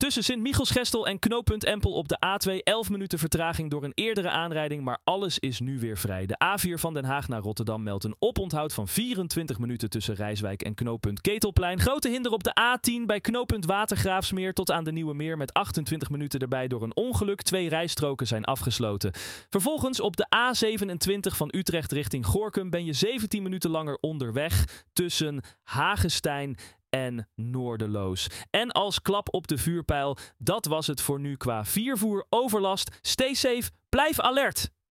Tussen Sint-Michielsgestel en knooppunt Empel op de A2 11 minuten vertraging door een eerdere aanrijding, maar alles is nu weer vrij. De A4 van Den Haag naar Rotterdam meldt een oponthoud van 24 minuten tussen Rijswijk en knooppunt Ketelplein. Grote hinder op de A10 bij knooppunt Watergraafsmeer tot aan de Nieuwe Meer met 28 minuten erbij door een ongeluk. 2 rijstroken zijn afgesloten. Vervolgens op de A27 van Utrecht richting Gorinchem ben je 17 minuten langer onderweg tussen Hagestein en Noorderloos. En als klap op de vuurpijl, dat was het voor nu qua viervoer overlast. Stay safe, blijf alert!